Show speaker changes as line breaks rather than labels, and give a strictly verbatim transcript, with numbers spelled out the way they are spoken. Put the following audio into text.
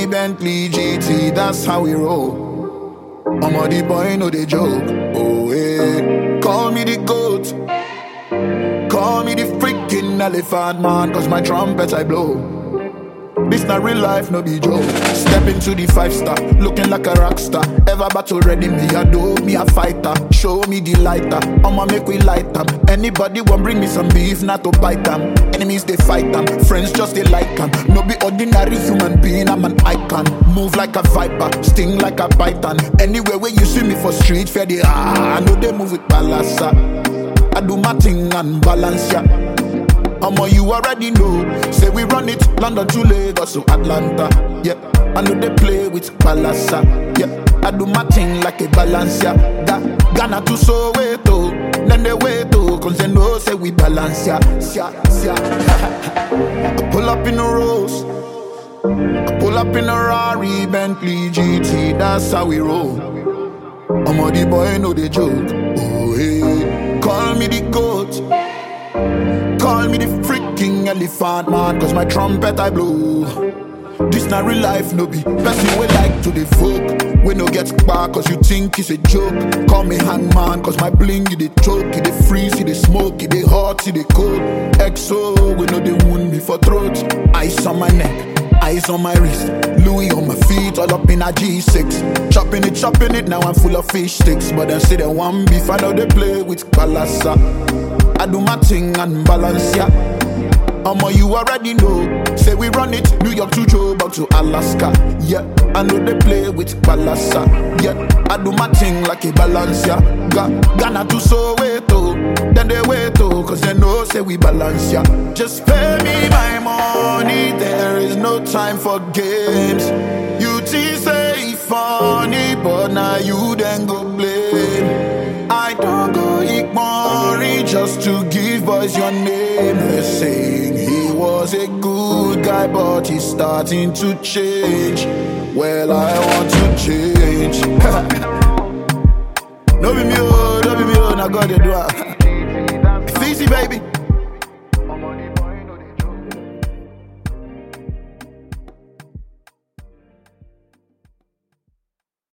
Bentley G T, that's how we roll. I'm a the boy, no they joke. Oh hey, call me the goat, call me the freaking elephant man, cause my trumpet I blow. This not real life, no be joke. Step into the five star, looking like a rock star. Ever battle ready, me a do, me a fighter. Show me the lighter, I'ma make we light them. Anybody want bring me some beef, not to bite them. Enemies they fight them, friends just they like them. No be ordinary human being, I'm an icon. Move like a viper, sting like a python. Anywhere where you see me for street, fair the ah, I know they move with balance. I do my thing and balance, yeah. Omo, you already know. Say we run it, London to Lagos to Atlanta. Yeah, I know they play with Balasa. Yeah, I do my thing like a balance. Yeah, that Ghana to Soweto, then they wait to, cause they know say we balance. Yeah, yeah, yeah. I pull up in a Rose, I pull up in a Rari, Bentley G T, that's how we roll. Omo, the boy know the joke. Oh hey, call me the goat, call me the freaking elephant man, cause my trumpet I blow. This not real life, no be person we like to the folk. We no get back cause you think it's a joke. Call me hangman cause my bling you the choke. You the freeze, you the smoke, you the hot, you the cold. X O, we know the wound before throat. Ice on my neck, ice on my wrist, Louis on my feet, all up in a G six. Chopping it, chopping it, now I'm full of fish sticks. But then say they want beef, I know they play with Balasa. I do my thing and balance, yeah. Omo, you already know. Say we run it, New York to Joburg to Alaska. Yeah, I know they play with Balasa. Yeah, I do my thing like a balance, yeah. Ga Ghana to Soweto, then they wait to, cause they know say we balance, yeah. Just pay me my money, there is no time for games. You tease say funny, but now you then go blame. I don't go ignoring just to give boys your name. They're saying he was a good guy, but he's starting to change. Well, I want to change. No be me, oh, no be me, oh, now God, you do it. Easy, baby.